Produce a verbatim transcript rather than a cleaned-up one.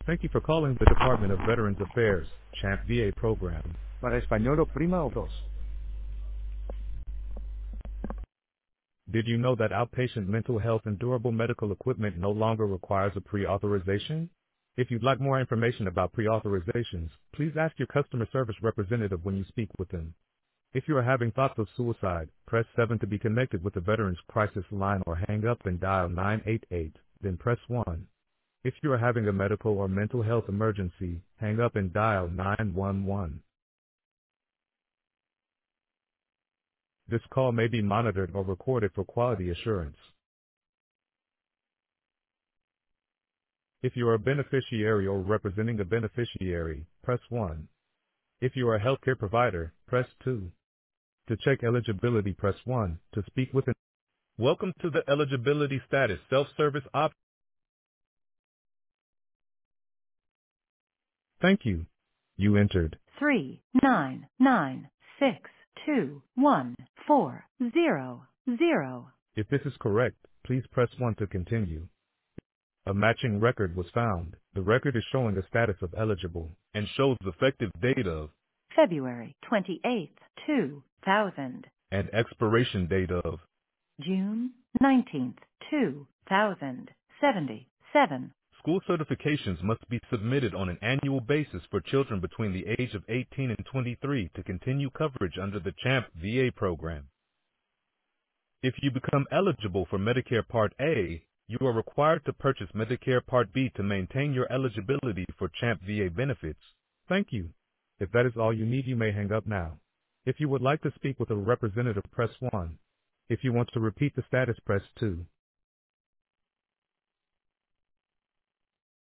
Thank you for calling the Department of Veterans Affairs, CHAMP V A program. Para español oprima o dos. Did you know that outpatient mental health and durable medical equipment no longer requires a pre-authorization? If you'd like more information about pre-authorizations, please ask your customer service representative when you speak with them. If you are having thoughts of suicide, press seven to be connected with the Veterans Crisis Line or hang up and dial nine eight eight, then press one. If you are having a medical or mental health emergency, hang up and dial nine one one. This call may be monitored or recorded for quality assurance. If you are a beneficiary or representing a beneficiary, press one. If you are a healthcare provider, press two. To check eligibility, press one. To speak with an... Welcome to the eligibility status self-service option. Thank you. You entered three nine nine six two one four zero zero. If this is correct, please press one to continue. A matching record was found. The record is showing a status of eligible and shows the effective date of February twenty-eighth, two thousand. and expiration date of June nineteenth, two thousand seventy-seven. School certifications must be submitted on an annual basis for children between the age of eighteen and twenty-three to continue coverage under the CHAMP V A program. If you become eligible for Medicare Part A, you are required to purchase Medicare Part B to maintain your eligibility for CHAMP V A benefits. Thank you. If that is all you need, you may hang up now. If you would like to speak with a representative, press one. If you want to repeat the status, press two.